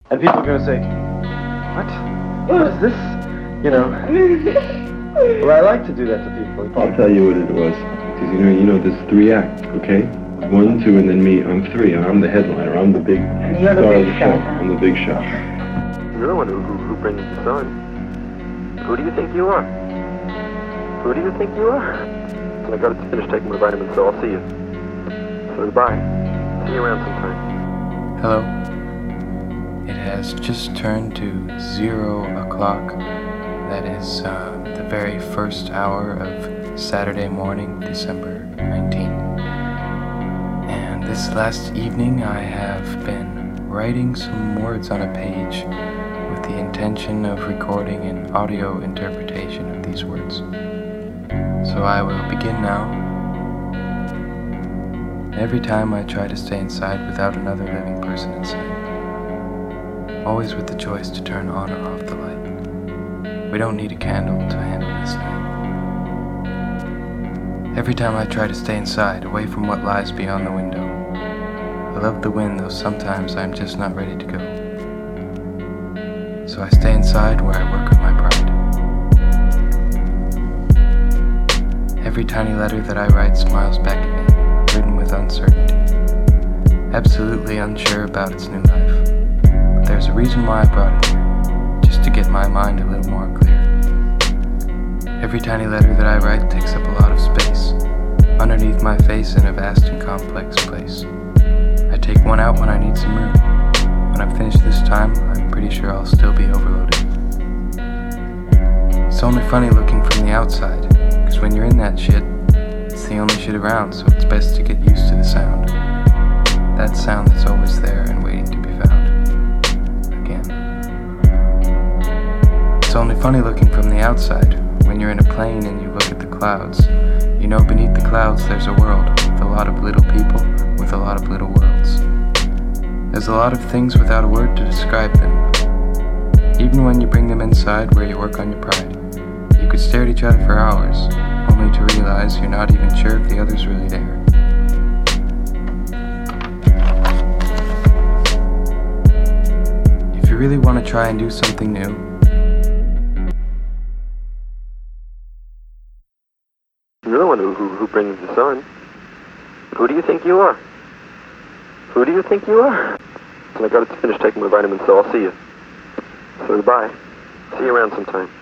And people are going to say, what is this? You know. Well, I like to do that to people. I'll tell you what it was. Because you know, there's 3 acts, okay? 1, 2, and then me. I'm 3, and I'm the headliner. I'm the big You're the star big of the shot, show. huh? I'm the big shot. You're the one who brings the sun. Who do you think you are? Who do you think you are? So I got to finish taking my vitamins, so I'll see you. So goodbye. See you around sometime. Hello. It has just turned to 0 o'clock. That is the very first hour of Saturday morning, December 19th. And this last evening I have been writing some words on a page with the intention of recording an audio interpretation of these words. So I will begin now. Every time I try to stay inside without another living person inside, always with the choice to turn on or off the light. We don't need a candle to handle this night. Every time I try to stay inside, away from what lies beyond the window. I love the wind, though sometimes I'm just not ready to go. So I stay inside where I work with my pride. Every tiny letter that I write smiles back at me, written with uncertainty. Absolutely unsure about its new life. But there's a reason why I brought it here. Just to get my mind a little more clear. Every tiny letter that I write takes up a lot of space, underneath my face in a vast and complex place. I take one out when I need some room. When I'm finished this time, I'm pretty sure I'll still be overloaded. It's only funny looking from the outside, because when you're in that shit, it's the only shit around, so it's best to get used to the sound. That sound that's always there and waiting to be found. It's only funny looking from the outside. When you're in a plane and you look at the clouds, you know beneath the clouds there's a world with a lot of little people with a lot of little worlds. There's a lot of things without a word to describe them. Even when you bring them inside where you work on your pride, you could stare at each other for hours, only to realize you're not even sure if the other's really there. If you really want to try and do something new, You're the one who brings the sun. Who do you think you are? Who do you think you are? So I got to finish taking my vitamins, so I'll see you. So goodbye. See you around sometime.